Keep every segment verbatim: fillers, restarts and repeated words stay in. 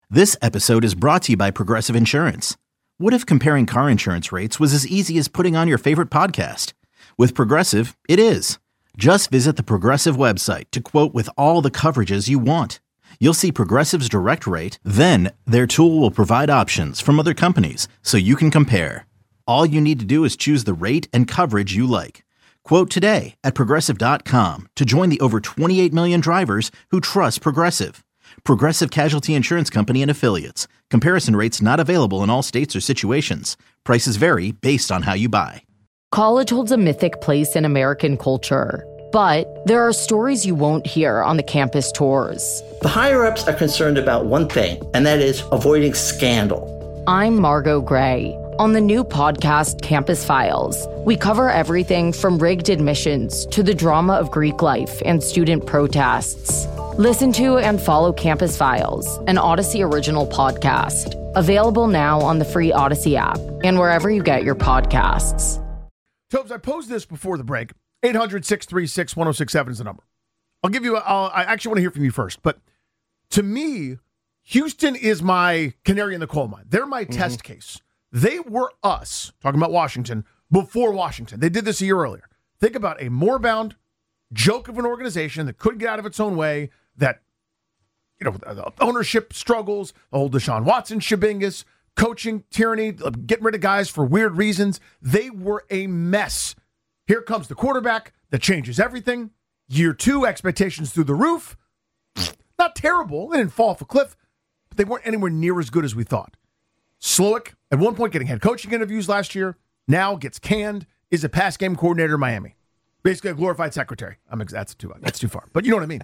This episode is brought to you by Progressive Insurance. What if comparing car insurance rates was as easy as putting on your favorite podcast? With Progressive, it is. Just visit the Progressive website to quote with all the coverages you want. You'll see Progressive's direct rate, then their tool will provide options from other companies so you can compare. All you need to do is choose the rate and coverage you like. Quote today at progressive dot com to join the over twenty-eight million drivers who trust Progressive. Progressive Casualty Insurance Company and Affiliates. Comparison rates not available in all states or situations. Prices vary based on how you buy. College holds a mythic place in American culture, but there are stories you won't hear on the campus tours. The higher-ups are concerned about one thing, and that is avoiding scandal. I'm Margot Gray. On the new podcast, Campus Files, we cover everything from rigged admissions to the drama of Greek life and student protests. Listen to and follow Campus Files, an Odyssey original podcast. Available now on the free Odyssey app and wherever you get your podcasts. Tobes, I posed this before the break. eight hundred, six three six, one oh six seven is the number. I'll give you, a, I'll, I actually want to hear from you first. But to me, Houston is my canary in the coal mine. They're my mm-hmm. test case. They were us, talking about Washington, before Washington. They did this a year earlier. Think about a morebound joke of an organization that couldn't get out of its own way, that, you know, the ownership struggles, the whole Deshaun Watson shebingus, coaching tyranny, getting rid of guys for weird reasons. They were a mess. Here comes the quarterback that changes everything. Year two, expectations through the roof. Not terrible. They didn't fall off a cliff, but they weren't anywhere near as good as we thought. Slowick, at one point getting head coaching interviews last year, now gets canned, is a pass game coordinator in Miami. Basically a glorified secretary. I'm ex- that's too that's too far, but you know what I mean.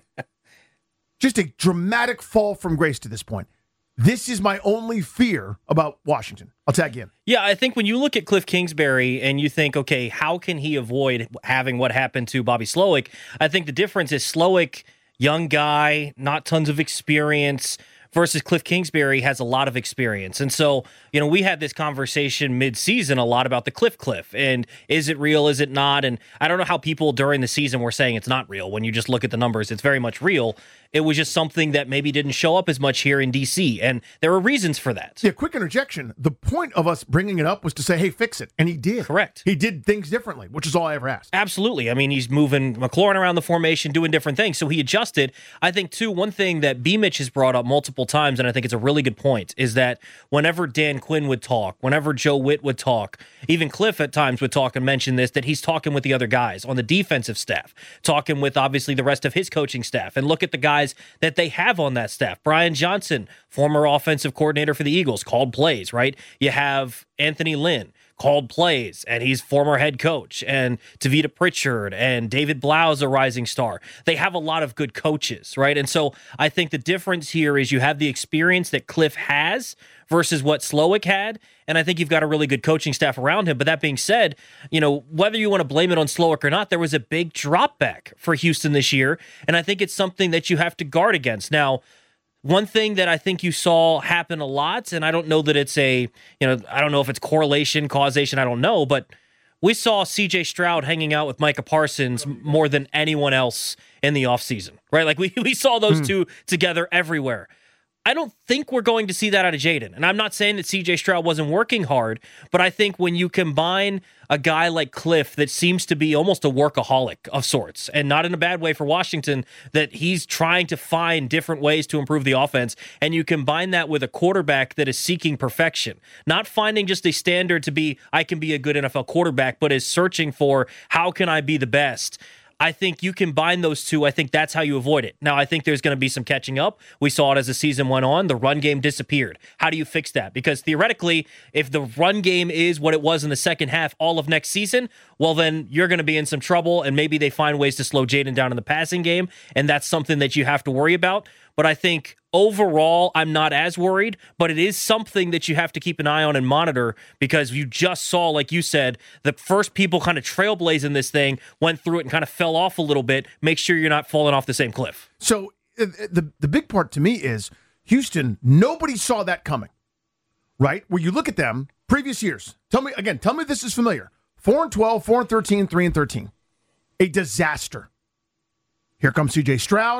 Just a dramatic fall from grace to this point. This is my only fear about Washington. I'll tag you in. Yeah, I think when you look at Cliff Kingsbury and you think, okay, how can he avoid having what happened to Bobby Slowick? I think the difference is Slowick, young guy, not tons of experience, versus Cliff Kingsbury has a lot of experience. And so, you know, we had this conversation mid-season a lot about the Cliff Cliff, and is it real, is it not? And I don't know how people during the season were saying it's not real. When you just look at the numbers, it's very much real. It was just something that maybe didn't show up as much here in D C, and there are reasons for that. Yeah, quick interjection. The point of us bringing it up was to say, hey, fix it. And he did. Correct. He did things differently, which is all I ever asked. Absolutely. I mean, he's moving McLaurin around the formation, doing different things. So he adjusted. I think, too, one thing that B. Mitch has brought up multiple times, and I think it's a really good point, is that whenever Dan Quinn would talk, whenever Joe Witt would talk, even Cliff at times would talk and mention this, that he's talking with the other guys on the defensive staff, talking with, obviously, the rest of his coaching staff. And look at the guys that they have on that staff. Brian Johnson, former offensive coordinator for the Eagles, called plays, right? You have Anthony Lynn, called plays, and he's former head coach, and Tavita Pritchard and David Blau's a rising star. They have a lot of good coaches, right? And so I think the difference here is you have the experience that Cliff has versus what Slowick had, and I think you've got a really good coaching staff around him. But that being said, you know, whether you want to blame it on Slowick or not, there was a big drop back for Houston this year, and I think it's something that you have to guard against. Now, one thing that I think you saw happen a lot, and I don't know that it's a, you know, I don't know if it's correlation, causation, I don't know, but we saw C J Stroud hanging out with Micah Parsons more than anyone else in the offseason, right? Like we, we saw those mm. two together everywhere. I don't think we're going to see that out of Jaden. And I'm not saying that C J Stroud wasn't working hard, but I think when you combine a guy like Cliff that seems to be almost a workaholic of sorts, and not in a bad way for Washington, that he's trying to find different ways to improve the offense, and you combine that with a quarterback that is seeking perfection, not finding just a standard to be, I can be a good N F L quarterback, but is searching for, how can I be the best? I think you combine those two. I think that's how you avoid it. Now, I think there's going to be some catching up. We saw it as the season went on. The run game disappeared. How do you fix that? Because theoretically, if the run game is what it was in the second half all of next season, well, then you're going to be in some trouble, and maybe they find ways to slow Jaden down in the passing game, and that's something that you have to worry about. But I think overall, I'm not as worried, but it is something that you have to keep an eye on and monitor, because you just saw, like you said, the first people kind of trailblazing this thing went through it and kind of fell off a little bit. Make sure you're not falling off the same cliff. So uh, the, the big part to me is Houston, nobody saw that coming, right? Where you look at them, previous years, tell me, again, tell me this is familiar. four and twelve, four and thirteen, three and thirteen. A disaster. Here comes C J Stroud.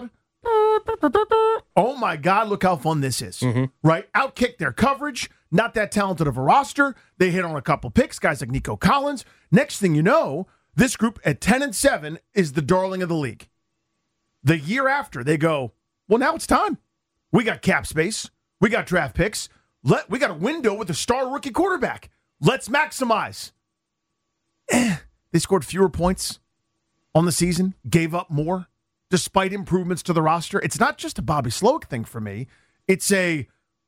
Oh my God, look how fun this is. Mm-hmm. Right? Outkick their coverage. Not that talented of a roster. They hit on a couple picks, guys like Nico Collins. Next thing you know, this group at ten and seven is the darling of the league. The year after, they go, well, now it's time. We got cap space. We got draft picks. Let we got a window with a star rookie quarterback. Let's maximize. Eh, they scored fewer points on the season, gave up more, despite improvements to the roster. It's not just a Bobby Slowick thing for me. It's a,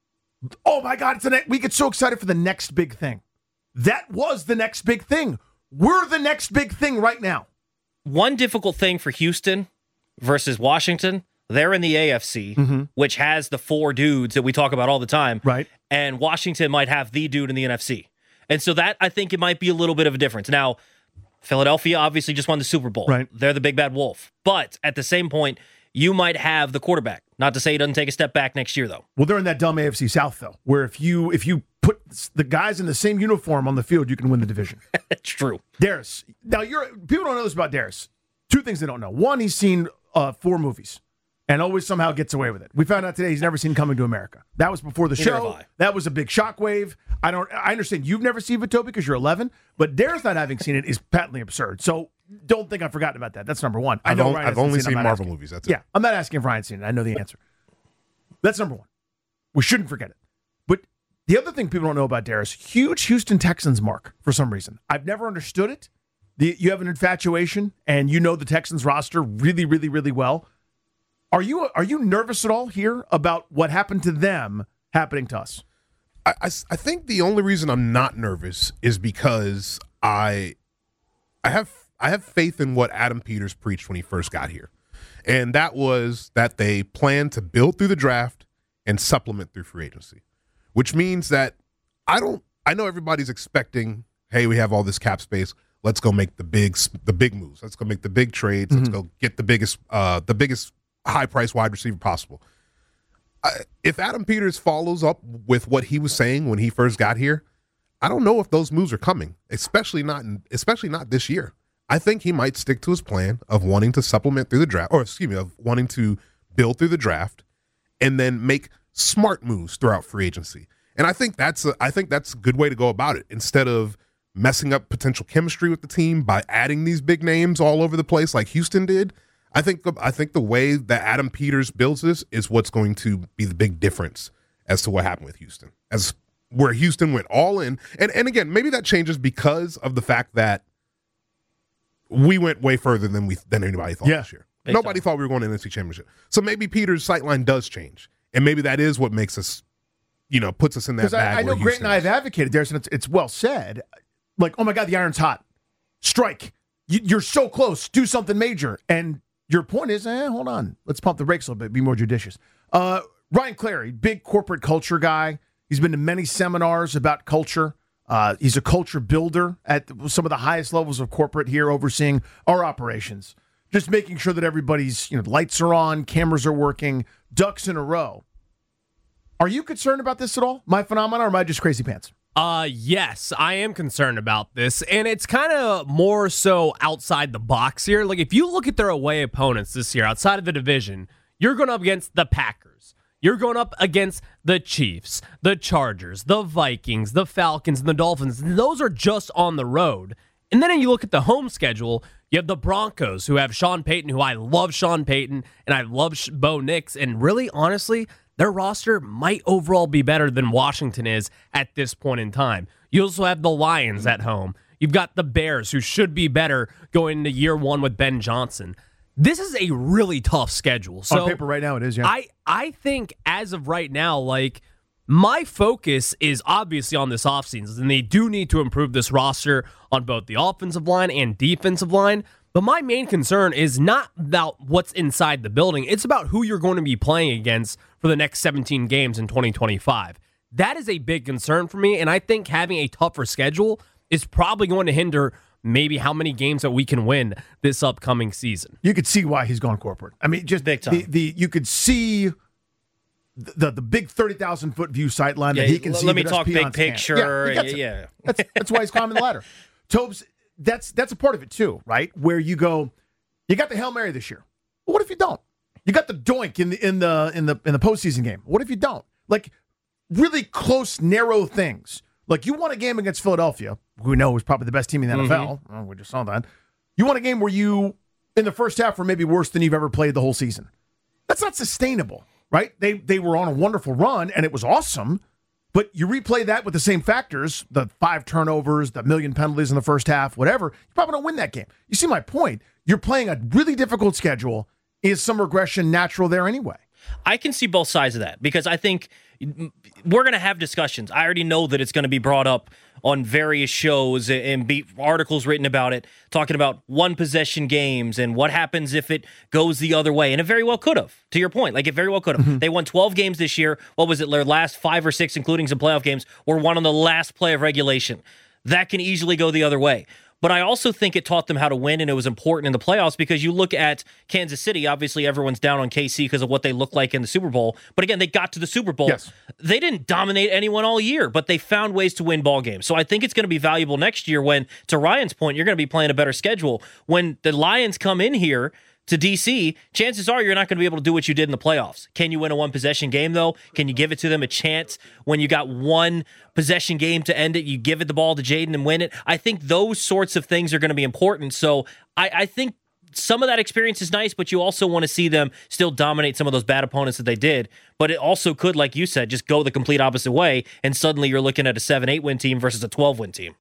oh my God, it's the next, we get so excited for the next big thing. That was the next big thing. We're the next big thing right now. One difficult thing for Houston versus Washington, they're in the A F C, mm-hmm. which has the four dudes that we talk about all the time. Right. And Washington might have the dude in the N F C. And so that, I think it might be a little bit of a difference. Now, Philadelphia obviously just won the Super Bowl. Right. They're the big bad wolf. But at the same point, you might have the quarterback. Not to say he doesn't take a step back next year, though. Well, they're in that dumb A F C South, though, where if you if you put the guys in the same uniform on the field, you can win the division. It's true. Darius. Now, you're people don't know this about Darius. Two things they don't know. One, he's seen uh, four movies and always somehow gets away with it. We found out today he's never seen Coming to America. That was before the Neither show. have I. That was a big shockwave. I don't. I understand you've never seen it, Toby, because you're eleven, but Darius not having seen it is patently absurd. So don't think I've forgotten about that. That's number one. I I've, know on, Ryan I've only seen, seen Marvel asking. movies. That's it. Yeah, I'm not asking if Ryan's seen it. I know the answer. That's number one. We shouldn't forget it. But the other thing people don't know about Darius, huge Houston Texans mark for some reason. I've never understood it. The, you have an infatuation, and you know the Texans roster really, really, really well. Are you are you nervous at all here about what happened to them happening to us? I, I, I think the only reason I'm not nervous is because I I have I have faith in what Adam Peters preached when he first got here. And that was that they plan to build through the draft and supplement through free agency, which means that I don't I know everybody's expecting, hey, we have all this cap space. Let's go make the big the big moves. Let's go make the big trades. Mm-hmm. Let's go get the biggest uh, the biggest high price wide receiver possible. I, if Adam Peters follows up with what he was saying when he first got here, I don't know if those moves are coming, especially not in, especially not this year. I think he might stick to his plan of wanting to supplement through the draft, or excuse me, of wanting to build through the draft and then make smart moves throughout free agency. And I think that's a, I think that's a good way to go about it, instead of messing up potential chemistry with the team by adding these big names all over the place like Houston did. I think the, I think the way that Adam Peters builds this is what's going to be the big difference as to what happened with Houston, as where Houston went all in. And and again, maybe that changes because of the fact that we went way further than we than anybody thought yeah. this year. Big Nobody time. thought we were going to the N F C Championship. So maybe Peters' sightline does change, and maybe that is what makes us, you know, puts us in that bag. I, I know Grant and I have advocated there, and it's, it's well said. Like, oh my God, the iron's hot. Strike. You, you're so close. Do something major. And your point is, eh, hold on. Let's pump the brakes a little bit. Be more judicious. Uh, Ryan Clary, big corporate culture guy. He's been to many seminars about culture. Uh, he's a culture builder at some of the highest levels of corporate here, overseeing our operations. Just making sure that everybody's, you know, lights are on, cameras are working, ducks in a row. Are you concerned about this at all? My phenomenon, or am I just crazy pants? Uh, yes, I am concerned about this, and it's kind of more so outside the box here. Like, if you look at their away opponents this year, outside of the division, you're going up against the Packers. You're going up against the Chiefs, the Chargers, the Vikings, the Falcons, and the Dolphins. Those are just on the road. And then you look at the home schedule, you have the Broncos, who have Sean Payton, who I love Sean Payton, and I love Bo Nix, and really, honestly, their roster might overall be better than Washington is at this point in time. You also have the Lions at home. You've got the Bears, who should be better going into year one with Ben Johnson. This is a really tough schedule. So on paper right now it is, yeah. I, I think as of right now, like, my focus is obviously on this offseason, and they do need to improve this roster on both the offensive line and defensive line. But my main concern is not about what's inside the building. It's about who you're going to be playing against for the next seventeen games in twenty twenty-five. That is a big concern for me, and I think having a tougher schedule is probably going to hinder maybe how many games that we can win this upcoming season. You could see why he's gone corporate. I mean, just big time. The, the you could see the the big thirty thousand foot view sight line yeah, that he can l- see. Let me that talk us big peons picture. can't. Yeah, Yeah, yeah. That's, that's why he's climbing the ladder. Tobes, that's that's a part of it too, right? Where you go, you got the Hail Mary this year. Well, what if you don't? You got the doink in the in the in the in the postseason game. What if you don't? Like really close, narrow things. Like you won a game against Philadelphia, who we know is probably the best team in the mm-hmm. N F L. Oh, we just saw that. You won a game where you, in the first half, were maybe worse than you've ever played the whole season. That's not sustainable, right? They they were on a wonderful run, and it was awesome. But you replay that with the same factors, the five turnovers, the million penalties in the first half, whatever, you probably don't win that game. You see my point? You're playing a really difficult schedule. Is some regression natural there anyway? I can see both sides of that because I think we're going to have discussions. I already know that it's going to be brought up on various shows and be articles written about it, talking about one possession games and what happens if it goes the other way. And it very well could have, to your point. Like, it very well could have. Mm-hmm. They won twelve games this year. What was it? Their last five or six, including some playoff games, were won on the last play of regulation. That can easily go the other way. But I also think it taught them how to win, and it was important in the playoffs because you look at Kansas City, obviously everyone's down on K C because of what they look like in the Super Bowl. But again, they got to the Super Bowl. Yes. They didn't dominate anyone all year, but they found ways to win ball games. So I think it's going to be valuable next year when, to Ryan's point, you're going to be playing a better schedule. When the Lions come in here to D C, chances are you're not going to be able to do what you did in the playoffs. Can you win a one-possession game, though? Can you give it to them a chance when you got one possession game to end it? You give it the ball to Jaden and win it. I think those sorts of things are going to be important. So I, I think some of that experience is nice, but you also want to see them still dominate some of those bad opponents that they did. But it also could, like you said, just go the complete opposite way, and suddenly you're looking at a seven eight win team versus a twelve win team.